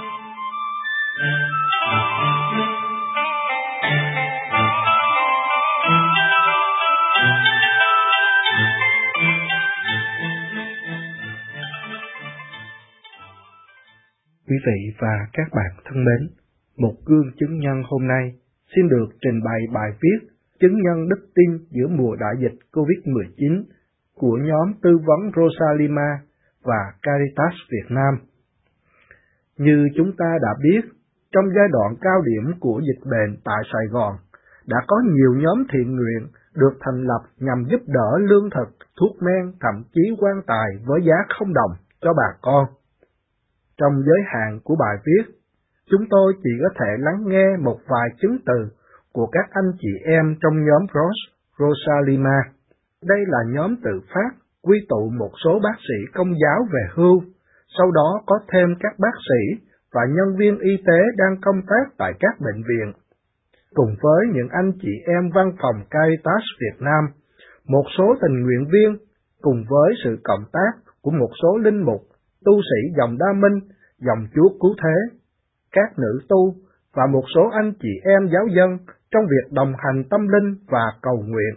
Quý vị và các bạn thân mến, một gương chứng nhân hôm nay xin được trình bày bài viết Chứng nhân đức tin giữa mùa đại dịch COVID-19 của nhóm tư vấn Rosalima và Caritas Việt Nam. Như chúng ta đã biết, trong giai đoạn cao điểm của dịch bệnh tại Sài Gòn, đã có nhiều nhóm thiện nguyện được thành lập nhằm giúp đỡ lương thực, thuốc men, thậm chí quan tài với giá $0 cho bà con. Trong giới hạn của bài viết, chúng tôi chỉ có thể lắng nghe một vài chứng từ của các anh chị em trong nhóm Rosalima. Đây là nhóm tự phát, quy tụ một số bác sĩ công giáo về hưu, sau đó có thêm các bác sĩ và nhân viên y tế đang công tác tại các bệnh viện, cùng với những anh chị em văn phòng Caritas Việt Nam, một số tình nguyện viên, cùng với sự cộng tác của một số linh mục, tu sĩ dòng Đa Minh, dòng Chúa Cứu Thế, các nữ tu và một số anh chị em giáo dân trong việc đồng hành tâm linh và cầu nguyện.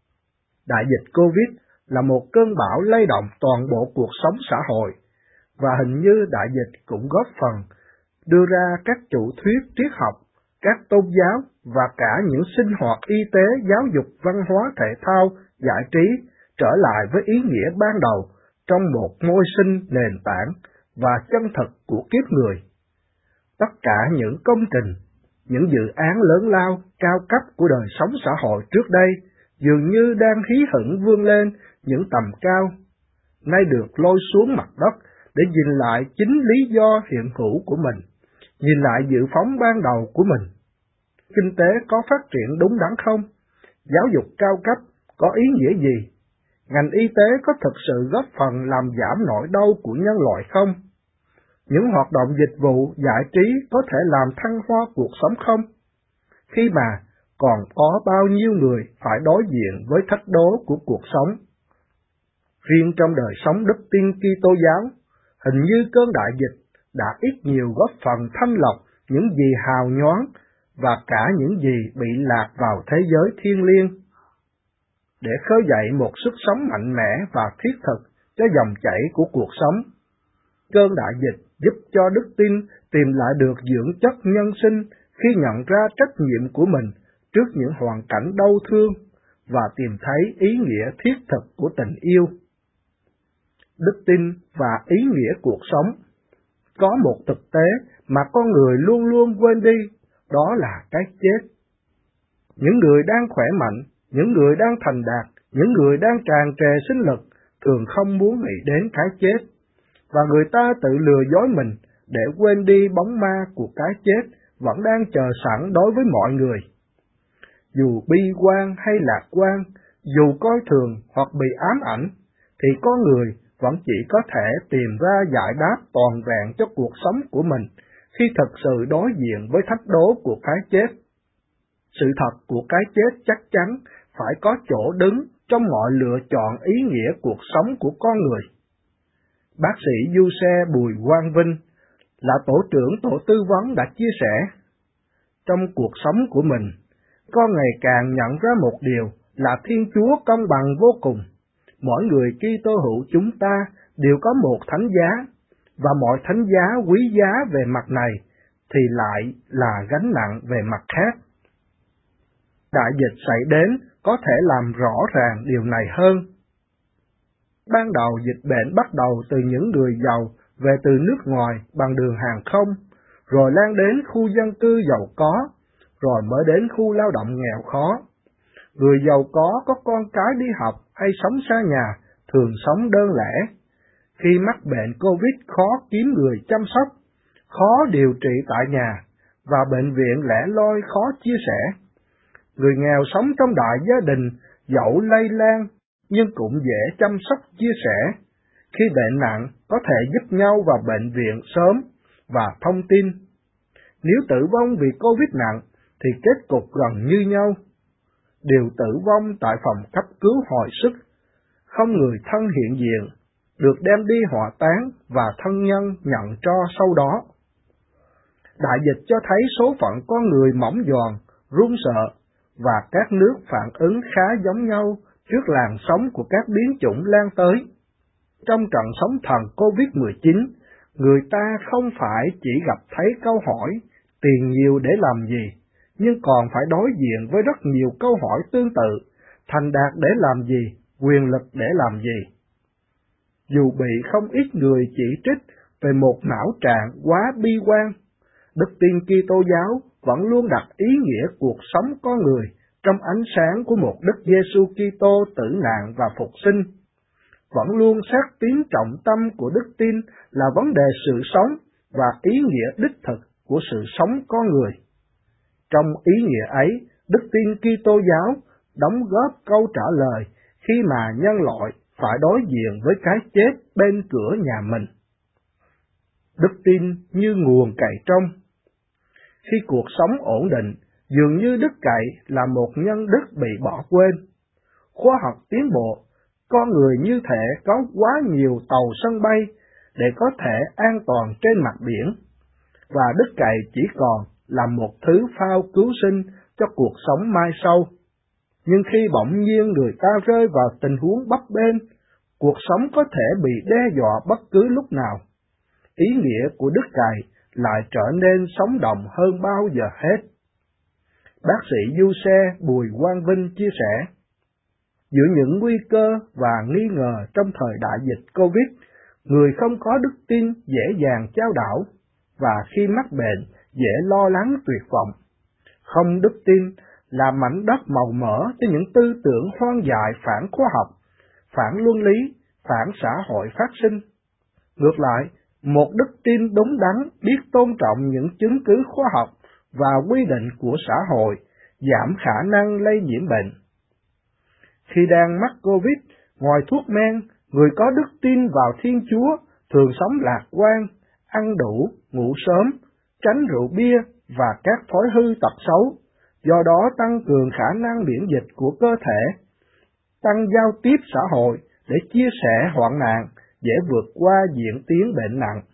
Đại dịch Covid là một cơn bão lay động toàn bộ cuộc sống xã hội, và hình như đại dịch cũng góp phần đưa ra các chủ thuyết triết học, các tôn giáo và cả những sinh hoạt y tế, giáo dục, văn hóa, thể thao, giải trí trở lại với ý nghĩa ban đầu trong một môi sinh nền tảng và chân thực của kiếp người. Tất cả những công trình, những dự án lớn lao, cao cấp của đời sống xã hội trước đây dường như đang hí hửng vươn lên những tầm cao, nay được lôi xuống mặt đất để nhìn lại chính lý do hiện hữu của mình, nhìn lại dự phóng ban đầu của mình. Kinh tế có phát triển đúng đắn không? Giáo dục cao cấp có ý nghĩa gì? Ngành y tế có thực sự góp phần làm giảm nỗi đau của nhân loại không? Những hoạt động dịch vụ, giải trí có thể làm thăng hoa cuộc sống không? Khi mà còn có bao nhiêu người phải đối diện với thách đố của cuộc sống. Riêng trong đời sống đức tin Kitô giáo, hình như cơn đại dịch đã ít nhiều góp phần thanh lọc những gì hào nhoáng và cả những gì bị lạc vào thế giới thiêng liêng, để khơi dậy một sức sống mạnh mẽ và thiết thực cho dòng chảy của cuộc sống. Cơn đại dịch giúp cho đức tin tìm lại được dưỡng chất nhân sinh khi nhận ra trách nhiệm của mình trước những hoàn cảnh đau thương và tìm thấy ý nghĩa thiết thực của tình yêu. Đức tin và ý nghĩa cuộc sống. Có một thực tế mà con người luôn luôn quên đi, đó là cái chết. Những người đang khỏe mạnh, những người đang thành đạt, những người đang tràn trề sinh lực thường không muốn nghĩ đến cái chết, và người ta tự lừa dối mình để quên đi bóng ma của cái chết vẫn đang chờ sẵn đối với mọi người. Dù bi quan hay lạc quan, dù coi thường hoặc bị ám ảnh, thì con người vẫn chỉ có thể tìm ra giải đáp toàn vẹn cho cuộc sống của mình khi thực sự đối diện với thách đố của cái chết. Sự thật của cái chết chắc chắn phải có chỗ đứng trong mọi lựa chọn ý nghĩa cuộc sống của con người. Bác sĩ du xe Bùi Quang Vinh là tổ trưởng tổ tư vấn đã chia sẻ, trong cuộc sống của mình, con ngày càng nhận ra một điều là Thiên Chúa công bằng vô cùng. Mỗi người Kitô hữu chúng ta đều có một thánh giá, và mọi thánh giá quý giá về mặt này thì lại là gánh nặng về mặt khác. Đại dịch xảy đến có thể làm rõ ràng điều này hơn. Ban đầu dịch bệnh bắt đầu từ những người giàu về từ nước ngoài bằng đường hàng không, rồi lan đến khu dân cư giàu có, rồi mới đến khu lao động nghèo khó. Người giàu có con cái đi học hay sống xa nhà, thường sống đơn lẻ. Khi mắc bệnh Covid khó kiếm người chăm sóc, khó điều trị tại nhà, và bệnh viện lẻ loi khó chia sẻ. Người nghèo sống trong đại gia đình dẫu lây lan, nhưng cũng dễ chăm sóc chia sẻ. Khi bệnh nặng, có thể giúp nhau vào bệnh viện sớm và thông tin. Nếu tử vong vì Covid nặng, thì kết cục gần như nhau. Đều tử vong tại phòng cấp cứu hồi sức, không người thân hiện diện, được đem đi hỏa táng và thân nhân nhận tro sau đó. Đại dịch cho thấy số phận con người mỏng giòn, run sợ, và các nước phản ứng khá giống nhau trước làn sóng của các biến chủng lan tới. Trong trận sóng thần Covid-19, người ta không phải chỉ gặp thấy câu hỏi tiền nhiều để làm gì, nhưng còn phải đối diện với rất nhiều câu hỏi tương tự, thành đạt để làm gì, quyền lực để làm gì. Dù bị không ít người chỉ trích, về một não trạng quá bi quan. Đức tin Kitô giáo vẫn luôn đặt ý nghĩa cuộc sống con người trong ánh sáng của một Đức Giêsu Kitô tử nạn và phục sinh. Vẫn luôn xác tín trọng tâm của đức tin là vấn đề sự sống và ý nghĩa đích thực của sự sống con người. Trong ý nghĩa ấy, đức tin Kitô giáo đóng góp câu trả lời khi mà nhân loại phải đối diện với cái chết bên cửa nhà mình. Đức tin như nguồn cậy trông. Khi cuộc sống ổn định, dường như đức cậy là một nhân đức bị bỏ quên. Khoa học tiến bộ, con người như thể có quá nhiều tàu sân bay để có thể an toàn trên mặt biển, và đức cậy chỉ còn là một thứ phao cứu sinh cho cuộc sống mai sau. Nhưng khi bỗng nhiên người ta rơi vào tình huống bấp bênh, cuộc sống có thể bị đe dọa bất cứ lúc nào, ý nghĩa của đức cậy lại trở nên sống động hơn bao giờ hết. Bác sĩ du xe Bùi Quang Vinh chia sẻ, giữa những nguy cơ và nghi ngờ trong thời đại dịch Covid, người không có đức tin dễ dàng chao đảo, và khi mắc bệnh dễ lo lắng tuyệt vọng. Không đức tin là mảnh đất màu mỡ cho những tư tưởng hoang dại phản khoa học, phản luân lý, phản xã hội phát sinh. Ngược lại, một đức tin đúng đắn biết tôn trọng những chứng cứ khoa học và quy định của xã hội, giảm khả năng lây nhiễm bệnh. Khi đang mắc Covid, ngoài thuốc men, người có đức tin vào Thiên Chúa thường sống lạc quan, ăn đủ, ngủ sớm, tránh rượu bia và các thói hư tật xấu, do đó tăng cường khả năng miễn dịch của cơ thể, tăng giao tiếp xã hội để chia sẻ hoạn nạn, dễ vượt qua diễn tiến bệnh nặng.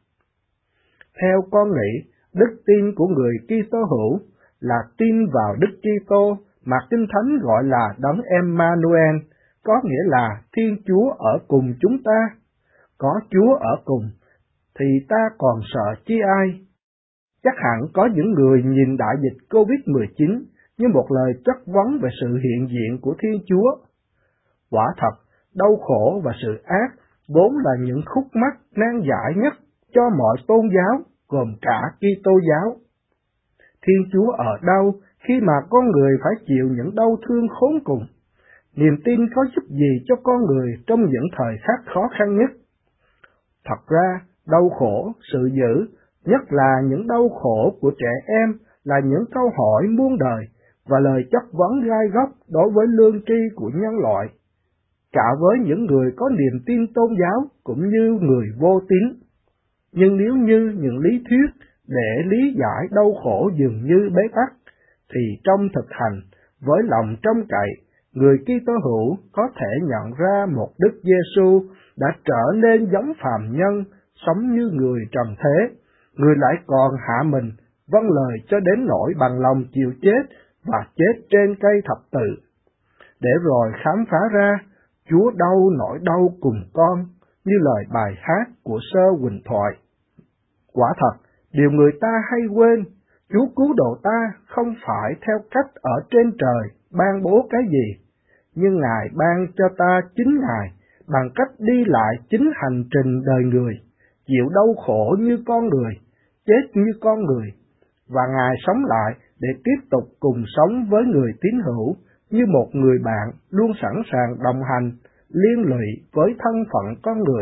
Theo con nghĩ, đức tin của người Kitô hữu là tin vào Đức Kitô mà Kinh Thánh gọi là Đấng Emmanuel, có nghĩa là Thiên Chúa ở cùng chúng ta. Có Chúa ở cùng, thì ta còn sợ chi ai? Chắc hẳn có những người nhìn đại dịch COVID-19 như một lời chất vấn về sự hiện diện của Thiên Chúa. Quả thật, đau khổ và sự ác vốn là những khúc mắc nan giải nhất cho mọi tôn giáo, gồm cả Kitô giáo. Thiên Chúa ở đâu khi mà con người phải chịu những đau thương khốn cùng? Niềm tin có giúp gì cho con người trong những thời khắc khó khăn nhất? Thật ra, đau khổ, sự dữ, nhất là những đau khổ của trẻ em là những câu hỏi muôn đời và lời chất vấn gai góc đối với lương tri của nhân loại, cả với những người có niềm tin tôn giáo cũng như người vô tín. Nhưng nếu như những lý thuyết để lý giải đau khổ dường như bế tắc, thì trong thực hành, với lòng trông cậy, người Kitô hữu có thể nhận ra một Đức Giêsu đã trở nên giống phàm nhân, sống như người trần thế, người lại còn hạ mình, vâng lời cho đến nỗi bằng lòng chịu chết và chết trên cây thập tự, để rồi khám phá ra Chúa đau nỗi đau cùng con, như lời bài hát của Sơ Huỳnh Thoại. Quả thật, điều người ta hay quên, Chúa cứu độ ta không phải theo cách ở trên trời ban bố cái gì, nhưng Ngài ban cho ta chính Ngài bằng cách đi lại chính hành trình đời người, chịu đau khổ như con người, chết như con người, và Ngài sống lại để tiếp tục cùng sống với người tín hữu như một người bạn luôn sẵn sàng đồng hành, liên lụy với thân phận con người.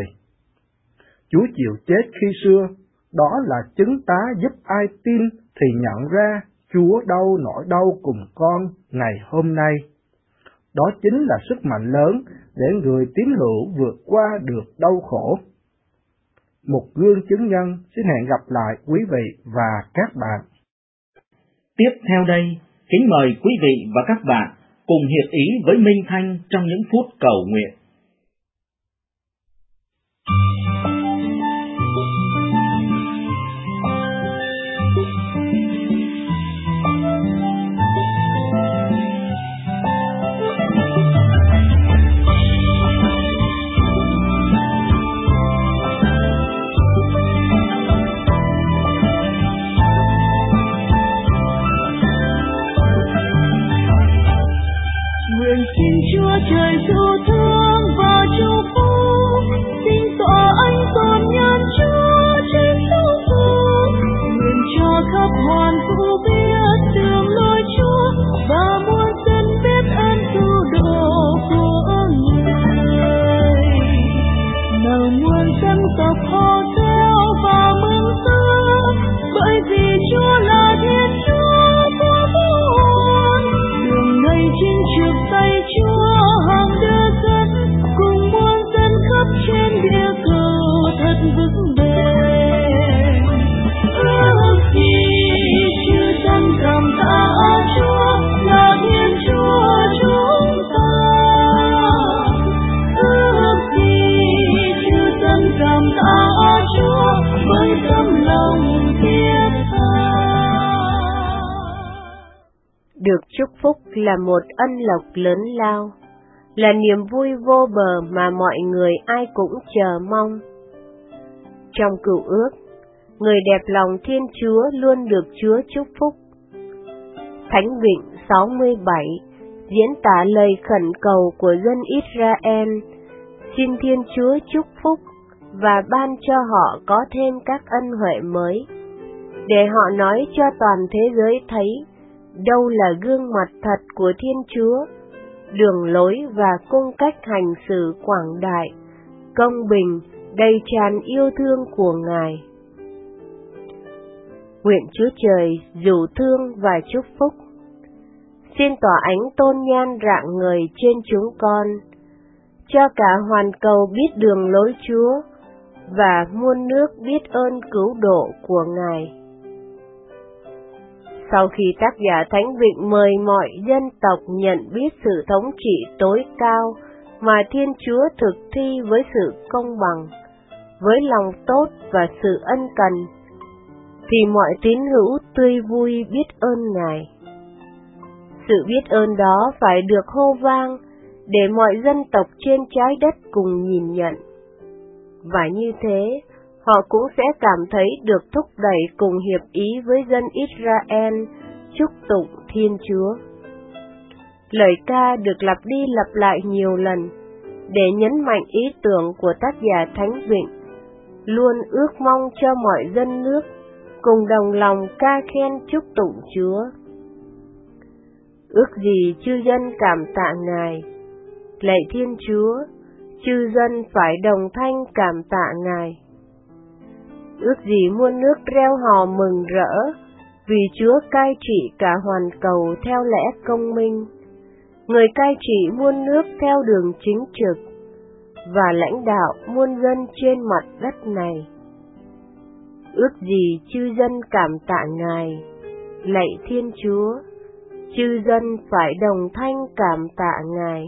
Chúa chịu chết khi xưa, đó là chứng tá giúp ai tin thì nhận ra Chúa đau nỗi đau cùng con ngày hôm nay. Đó chính là sức mạnh lớn để người tín hữu vượt qua được đau khổ. Một gương chứng nhân xin hẹn gặp lại quý vị và các bạn. Tiếp theo đây, kính mời quý vị và các bạn cùng hiệp ý với Minh Thanh trong những phút cầu nguyện. Nguyện xin Chúa trời dấu thương và祝phúc, xin tỏa ánh toàn nhân Chúa biết đường lối Chúa và muôn dân biết ơn cứu độ của Người. Nào muôn dân tộc hò reo và mừng rỡ, bởi vì Chúa là Thiên Chúa của vũ hồn. Đường này trên trượt tay Chúa hàng đưa dẫn, cùng muôn dân khắp trên địa cầu thật vững bền. Ước gì chư dân cảm tạ Chúa là Thiên Chúa chúng ta. Ước gì chư dân cảm tạ Chúa với tấm lòng thiết tha. Được chúc phúc là một ân lộc lớn lao, là niềm vui vô bờ mà mọi người ai cũng chờ mong. Trong Cựu Ước, người đẹp lòng Thiên Chúa luôn được Chúa chúc phúc. Thánh Vịnh 67 diễn tả lời khẩn cầu của dân Israel, xin Thiên Chúa chúc phúc và ban cho họ có thêm các ân huệ mới, để họ nói cho toàn thế giới thấy đâu là gương mặt thật của Thiên Chúa, đường lối và cung cách hành xử quảng đại, công bình, đầy tràn yêu thương của Ngài. Nguyện Chúa Trời dìu thương và chúc phúc. Xin tỏa ánh tôn nhan rạng ngời trên chúng con, cho cả hoàn cầu biết đường lối Chúa và muôn nước biết ơn cứu độ của Ngài. Sau khi tác giả Thánh Vịnh mời mọi dân tộc nhận biết sự thống trị tối cao mà Thiên Chúa thực thi với sự công bằng, với lòng tốt và sự ân cần, thì mọi tín hữu tươi vui biết ơn Ngài. Sự biết ơn đó phải được hô vang để mọi dân tộc trên trái đất cùng nhìn nhận. Và như thế, họ cũng sẽ cảm thấy được thúc đẩy cùng hiệp ý với dân Israel chúc tụng Thiên Chúa. Lời ca được lặp đi lặp lại nhiều lần để nhấn mạnh ý tưởng của tác giả Thánh Vịnh, luôn ước mong cho mọi dân nước cùng đồng lòng ca khen chúc tụng Chúa. Ước gì chư dân cảm tạ Ngài, lạy Thiên Chúa, chư dân phải đồng thanh cảm tạ Ngài. Ước gì muôn nước reo hò mừng rỡ, vì Chúa cai trị cả hoàn cầu theo lẽ công minh, người cai trị muôn nước theo đường chính trực, và lãnh đạo muôn dân trên mặt đất này. Ước gì chư dân cảm tạ Ngài, lạy Thiên Chúa, chư dân phải đồng thanh cảm tạ Ngài.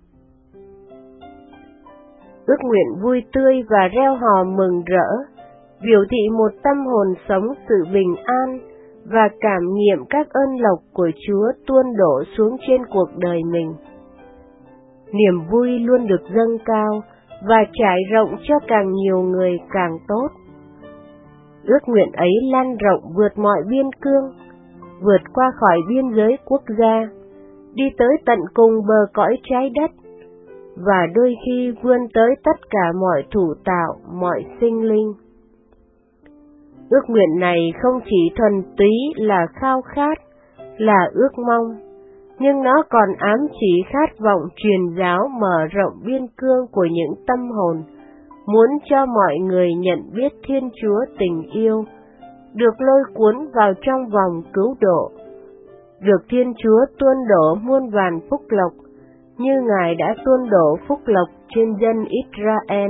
Ước nguyện vui tươi và reo hò mừng rỡ, biểu thị một tâm hồn sống sự bình an và cảm nghiệm các ơn lộc của Chúa tuôn đổ xuống trên cuộc đời mình. Niềm vui luôn được dâng cao và trải rộng cho càng nhiều người càng tốt. Ước nguyện ấy lan rộng vượt mọi biên cương, vượt qua khỏi biên giới quốc gia, đi tới tận cùng bờ cõi trái đất, và đôi khi vươn tới tất cả mọi thủ tạo, mọi sinh linh. Ước nguyện này không chỉ thuần túy là khao khát, là ước mong, nhưng nó còn ám chỉ khát vọng truyền giáo mở rộng biên cương của những tâm hồn, muốn cho mọi người nhận biết Thiên Chúa tình yêu, được lôi cuốn vào trong vòng cứu độ, được Thiên Chúa tuôn đổ muôn vàn phúc lộc, như Ngài đã tuôn đổ phúc lộc trên dân Israel.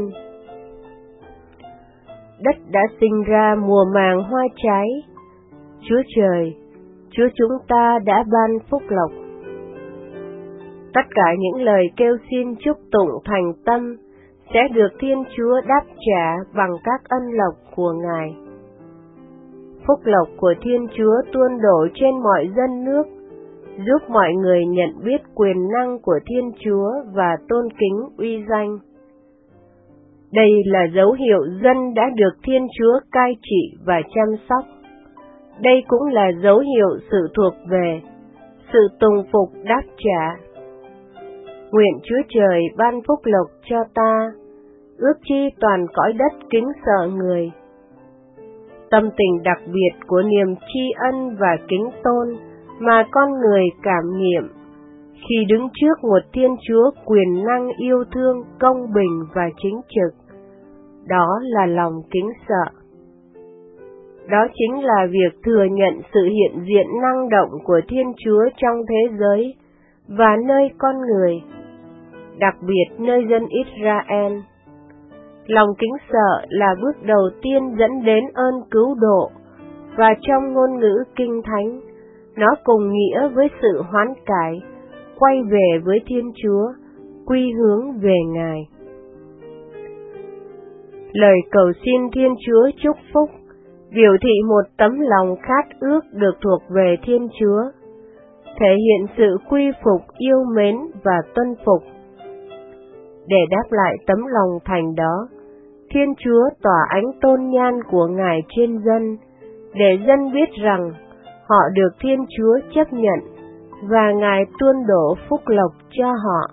Đất đã sinh ra mùa màng hoa trái. Chúa Trời, Chúa chúng ta đã ban phúc lộc. Tất cả những lời kêu xin chúc tụng thành tâm sẽ được Thiên Chúa đáp trả bằng các ân lộc của Ngài. Phúc lộc của Thiên Chúa tuôn đổ trên mọi dân nước, giúp mọi người nhận biết quyền năng của Thiên Chúa và tôn kính uy danh. Đây là dấu hiệu dân đã được Thiên Chúa cai trị và chăm sóc. Đây cũng là dấu hiệu sự thuộc về, sự tùng phục đáp trả. Nguyện Chúa Trời ban phúc lộc cho ta, ước chi toàn cõi đất kính sợ Người. tâm tình đặc biệt của niềm tri ân và kính tôn mà con người cảm nghiệm khi đứng trước một Thiên Chúa quyền năng yêu thương, công bình và chính trực. Đó là lòng kính sợ. Đó chính là việc thừa nhận sự hiện diện năng động của Thiên Chúa trong thế giới và nơi con người, đặc biệt nơi dân Israel. Lòng kính sợ là bước đầu tiên dẫn đến ơn cứu độ, và trong ngôn ngữ Kinh Thánh, nó cùng nghĩa với sự hoán cải, quay về với Thiên Chúa, quy hướng về Ngài. Lời cầu xin Thiên Chúa chúc phúc biểu thị một tấm lòng khát ước được thuộc về Thiên Chúa, thể hiện sự quy phục, yêu mến và tuân phục. Để đáp lại tấm lòng thành đó, Thiên Chúa tỏa ánh tôn nhan của Ngài trên dân, để dân biết rằng họ được Thiên Chúa chấp nhận và Ngài tuôn đổ phúc lộc cho họ.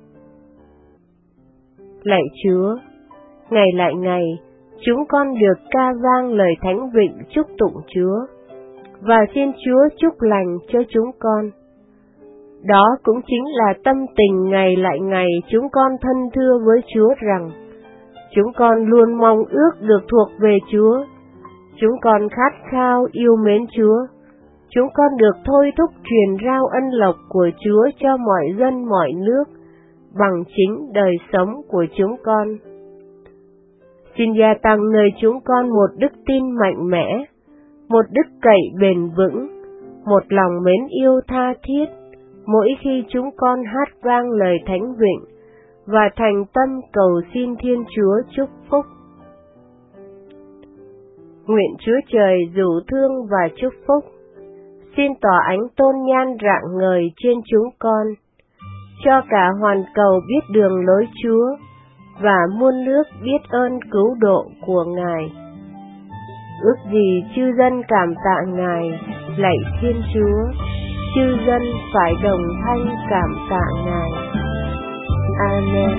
Lạy Chúa, ngày lại ngày, chúng con được ca vang lời thánh vịnh chúc tụng Chúa, và xin Chúa chúc lành cho chúng con. Đó cũng chính là tâm tình ngày lại ngày chúng con thân thưa với Chúa rằng, chúng con luôn mong ước được thuộc về Chúa, chúng con khát khao yêu mến Chúa, chúng con được thôi thúc truyền rao ân lộc của Chúa cho mọi dân mọi nước, bằng chính đời sống của chúng con. Xin gia tăng nơi chúng con một đức tin mạnh mẽ, một đức cậy bền vững, một lòng mến yêu tha thiết, mỗi khi chúng con hát vang lời thánh vịnh và thành tâm cầu xin Thiên Chúa chúc phúc. Nguyện Chúa Trời dìu thương và chúc phúc, xin tỏa ánh tôn nhan rạng ngời trên chúng con, cho cả hoàn cầu biết đường lối Chúa, và muôn nước biết ơn cứu độ của Ngài. Ước gì chư dân cảm tạ Ngài, lạy Thiên Chúa, chư dân phải đồng thanh cảm tạ Ngài. Amen.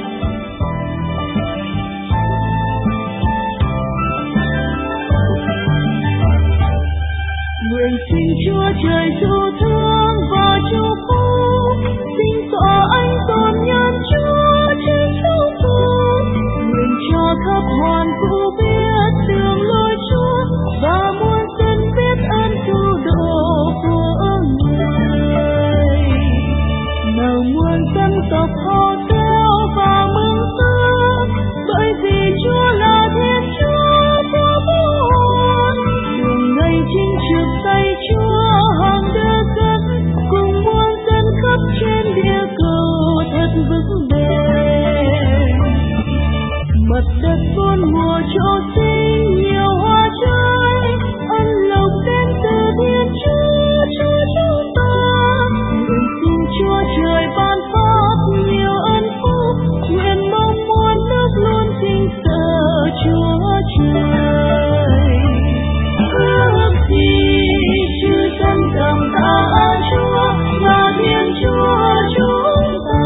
Nguyện xin Chúa Trời dìu thương và chúc phúc, xin tỏa ánh tôn nhan Chúa trên chúng con. Nguyện cho khắp hoàn vũ biết đường lối Chúa, và muôn dân biết ơn cứu độ của Ngài. Nào muôn dân tộc hò reo và mừng rỡ, bởi vì Chúa là Thiên Chúa của muôn. Đường ngày chính trực tay Chúa hàng đưa dẫn, cùng muôn dân khắp trên địa cầu thật vững bền. Mặt đất bốn mùa trổ sinh nhiều hoa trái, ân lộc đến từ Thiên Chúa cho chúng ta. Nguyện xin Chúa Trời ban phát nhiều ân phúc, nguyện mong muôn nước luôn kính sợ Chúa Trời. Ước gì chư dân cảm tạ Chúa và Thiên Chúa chúng ta.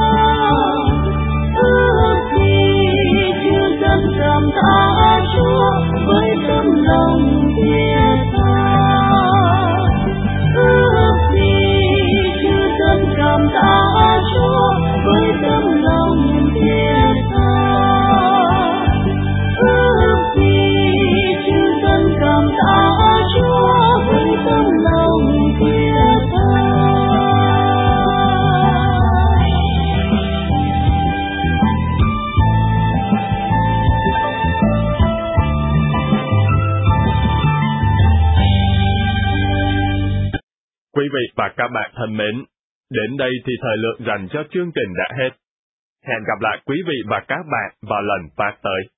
Ước gì chư dân cảm tạ Chúa với tấm lòng thiết tha. Ước gì chư dân cảm tạ Chúa với tấm lòng thiết tha. Ước gì chư dân cảm tạ Chúa với tấm lòng thiết tha. Quý vị và các bạn thân mến, đến đây thì thời lượng dành cho chương trình đã hết. Hẹn gặp lại quý vị và các bạn vào lần phát tới.